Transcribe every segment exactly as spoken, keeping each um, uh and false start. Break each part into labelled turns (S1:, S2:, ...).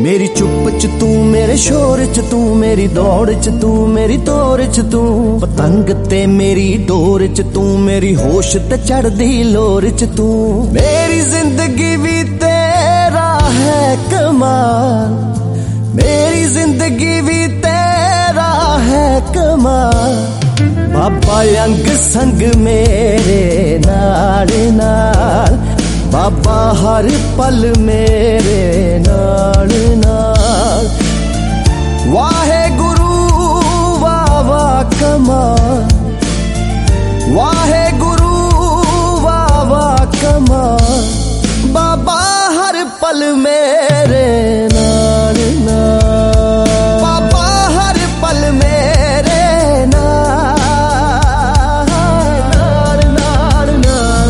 S1: मेरी चुप च तू, मेरे शोर च तू, मेरी दौड़ च तू, मेरी दौर च तू, पतंग ते मेरी डोर च तू, मेरी होश ते चढ़दी लोर च तू। मेरी जिंदगी भी तेरा है कमाल, मेरी जिंदगी भी तेरा है कमाल। बाबा अंग संग मेरे नाल नाल, बाबा हर पल मेरे नाल नाल। वाहे गुरु वाह वाह कमाल, वाहे गुरु वाह वाह कमाल। बाबा हर पल मेरे नाल नाल, बाबा हर पल मेरे नाल नाल नाल नाल।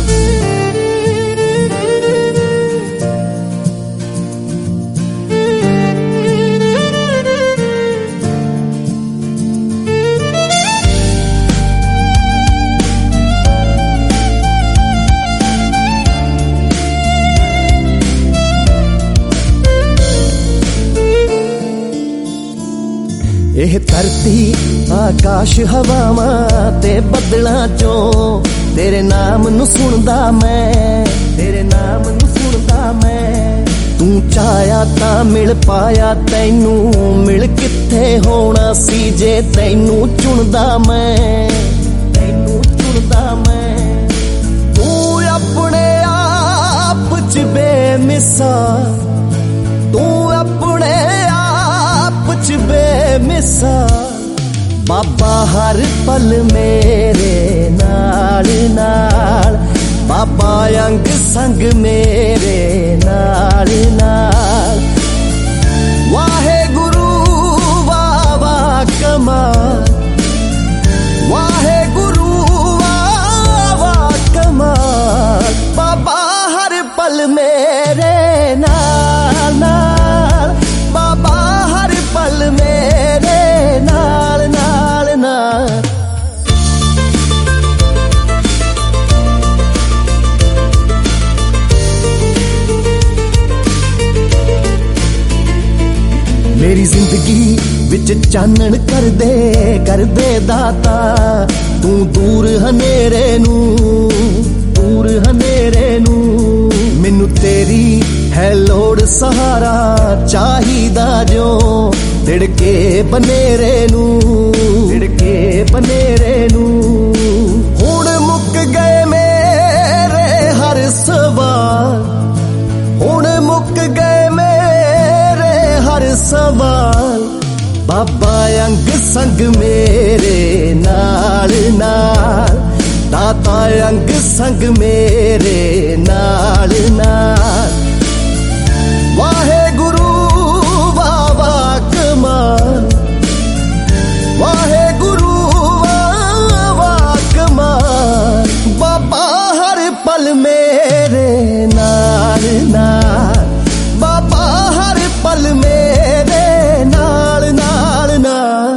S1: ਇਹ ਧਰਤੀ ਆਕਾਸ਼ ਹਵਾਵਾਂ ਤੇ ਬੱਦਲਾਂ ਚੋਂ ਤੇਰੇ ਨਾਮ ਨੂੰ ਸੁਣਦਾ ਮੈਂ, ਤੇਰੇ ਨਾਮ ਨੂੰ ਸੁਣਦਾ ਮੈਂ। ਤੂੰ ਚਾਹਿਆ ਤਾਂ ਮਿਲ ਪਾਇਆ, ਤੈਨੂੰ ਮਿਲ ਕਿੱਥੇ ਹੋਣਾ ਸੀ ਜੇ ਤੈਨੂੰ ਚੁਣਦਾ ਮੈਂ, ਤੈਨੂੰ ਚੁਣਦਾ ਮੈਂ। ਤੂੰ ਆਪਣੇ ਆਪ ਚ ਬੇਮਿਸਾਲ, ਤੂੰ ਆਪਣੇ च बेमिसाल। बाबा हर पल मेरे नाल नाल, बाबा अंग संग मेरे नाल नाल। वाहे गुरु वाह वाह कमाल, वाहे गुरु वाह वाह कमाल। बाबा हर पल मेरे नाल नाल, बाबा हर पल मेरे नाल नाल नाल। मेरी जिंदगी विच चानण कर दे, कर दे दाता। तू दूर हनेरे नू, दूर हनेरे नू। मैनू तेरी है लोड़ सहारा चाहिदा जो, तिड़के बनेरे नू, तिड़के बनेरे नू। हुण मुक गए मेरे हर सवाल, हुण मुक गए मेरे हर सवाल। बाबा अंग संग मेरे नाल नाल, दाता अंग संग मेरे नाल नाल। वाहे गुरु वाह वाह कमाल, वाहे गुरु वाह वाह कमाल। बाबा हर पल मेरे नाल नाल, बाबा हर पल मेरे नाल नाल नाल।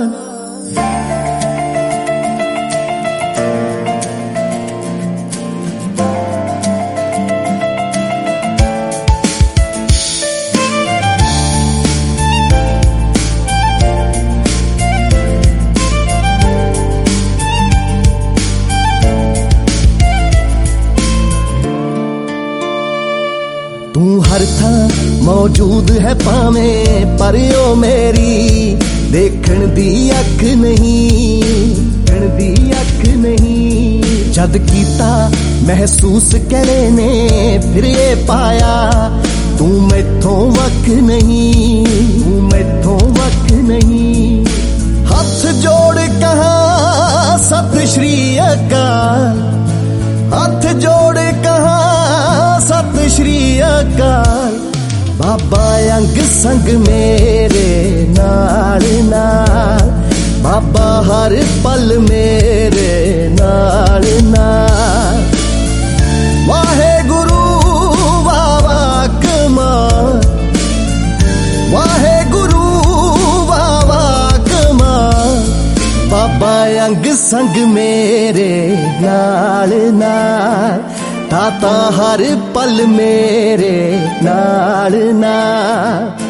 S1: तू हर था मौजूद है भावें, पर ओ मेरी देखण दी अख नहीं, देखण दी अख नहीं। जद कीता महसूस करे ने फिर ये पाया, तू मैथों वख नहीं, तू मैथों वख नहीं। हथ जोड़ कहा सत श्री अकाल, हथ जोड़ कहा सत श्री अकाल। बाबा अंग संग मेरे नाल नाल, बाबा हर पल मेरे नाल नाल। वाहे गुरु वाह वाह कमाल, वाहे गुरु वाह वाह कमाल। बाबा अंग संग मेरे नाल नाल, दाता हर पल मेरे नाल नाल।